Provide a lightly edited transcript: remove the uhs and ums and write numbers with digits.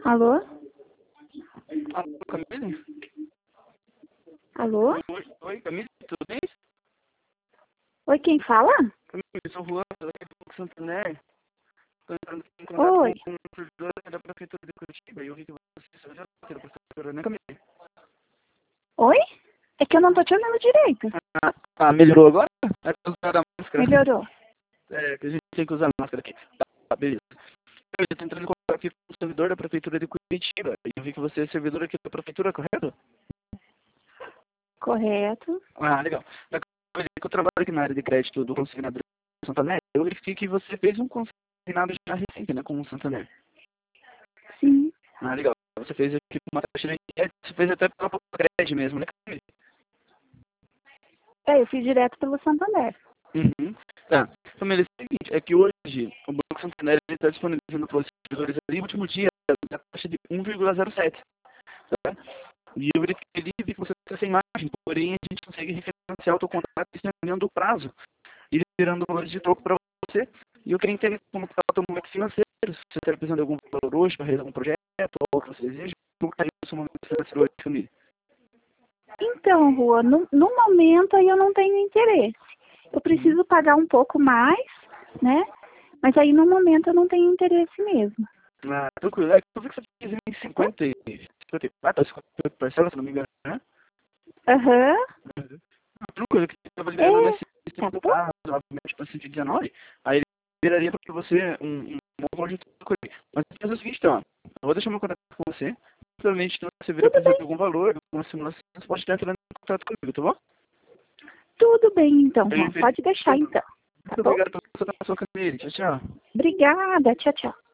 Alô? Alô, Camille? Alô? Oi, Camille, tudo bem? Oi, quem fala? Camille, eu sou o Juan, sou daqui do Banco Santander. Estou entrando em contato Oi. com o servidor da Prefeitura de Curitiba e eu vi que você se da Prefeitura, né, Camille? Oi? É que eu não tô te ouvindo direito. Melhorou agora? É pra usar a máscara. Melhorou. É, que a gente tem que usar a máscara aqui. Tá, beleza. Eu estou entrando em contato aqui com o servidor da Prefeitura de Curitiba e eu vi que você é servidor aqui da Prefeitura, correto? Correto. Legal. Eu trabalho aqui na área de crédito do consignado do Santander. Eu verifiquei que você fez um consignado já recente, né, com o Santander. Sim. Legal. Você fez aqui com uma taxa de crédito, você fez até pela crédito mesmo, né, Camille? Eu fiz direto pelo Santander. Uhum. Tá. Camille, é o seguinte, é que hoje o Banco Santander está disponibilizando para os servidores ali o último dia da taxa de 1,07. Tá? E eu verifiquei ali vi que você está sem margem, porém a gente consegue refinanciar o teu contrato estendendo o prazo e liberando valores de troco para você. E eu queria entender como está o teu momento financeiro, se você está precisando de algum valor hoje para realizar algum projeto, ou o que você deseja, como está o seu momento financeiro hoje, Camille? Então, Rua, no momento aí eu não tenho interesse. Eu preciso pagar um pouco mais, né? Mas aí no momento eu não tenho interesse mesmo. Tranquilo. É que eu vi que você fez em 54, 50 parcelas, se não me engano, né? Aham. Tranquilo, que você estava liberando É. nesse sistema do prazo, obviamente, para 119, aí ele liberaria para você um bom valor de troco aí. Mas eu vou fazer o seguinte, então, eu vou deixar meu contato com você, provavelmente quando você vir a Tudo precisar bem. de algum valor, alguma simulação, você pode estar entrando em contato comigo, tá bom? Tudo bem, então, Juan. Perfeito. Pode deixar, então. Tá Muito bom? obrigado pela sua atenção, Camille. Tchau, tchau. Obrigada. Tchau, tchau.